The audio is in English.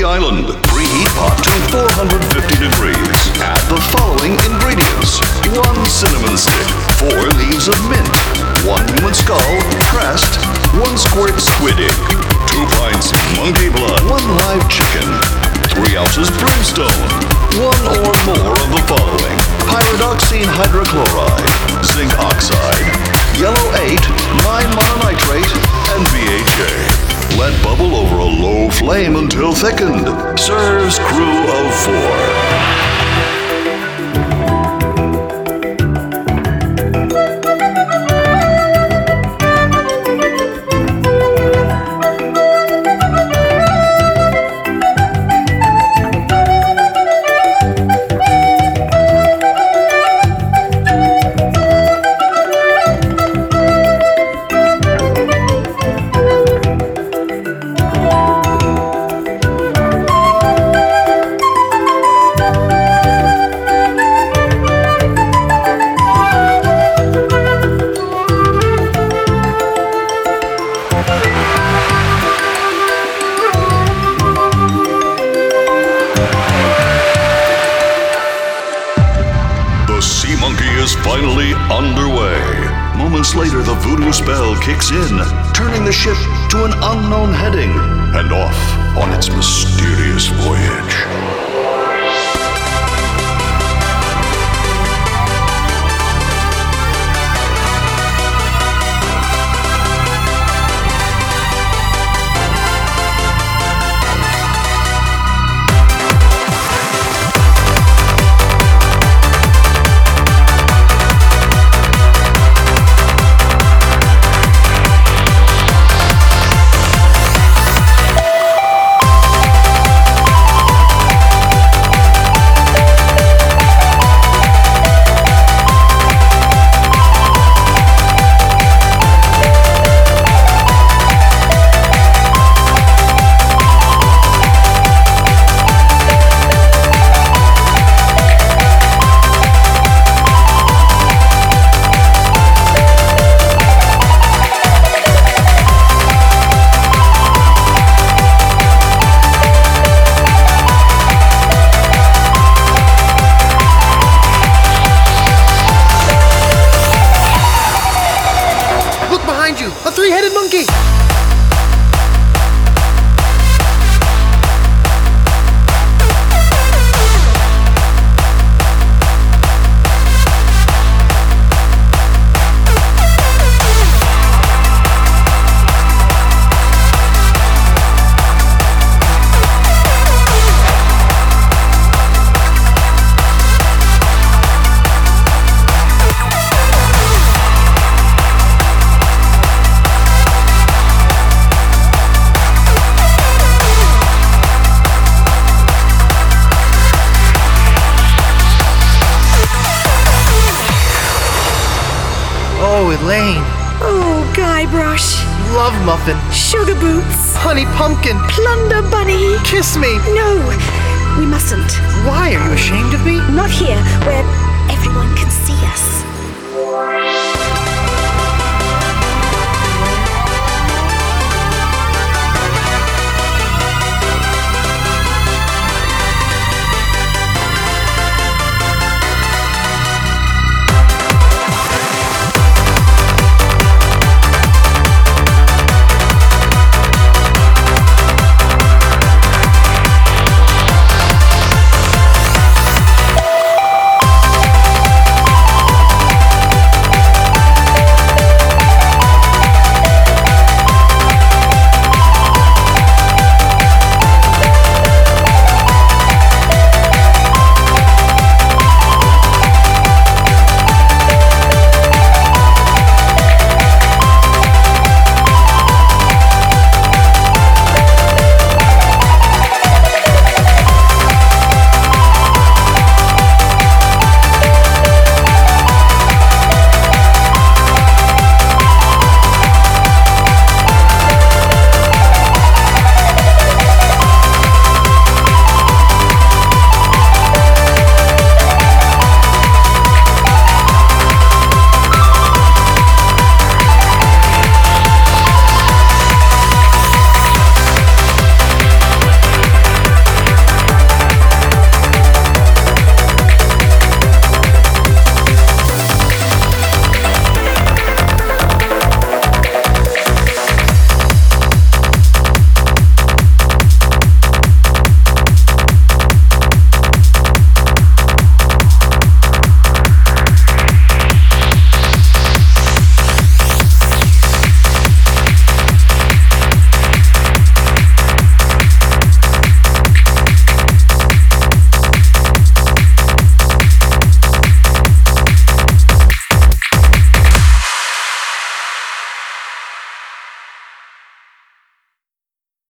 Monkey Island. Preheat pot to 450 degrees. Add the following ingredients. 1 cinnamon stick, 4 leaves of mint, 1 human skull, pressed, 1 squirt squid ink, 2 pints monkey blood, 1 live chicken, 3 ounces brimstone, 1 or more of the following. Pyridoxine hydrochloride, zinc oxide, yellow 8, 9-mononitrate, and BHA. Let bubble over a low flame until thickened. Serves crew of 4. Is finally underway. Moments later, the voodoo spell kicks in, turning the ship to an unknown heading and off on its mysterious voyage. A three-headed monkey! Oh, Elaine. Oh, Guybrush. Love Muffin. Sugar Boots. Honey Pumpkin. Plunder Bunny. Kiss me. No, we mustn't. Why? Are you ashamed of me? Not here, where everyone can see us.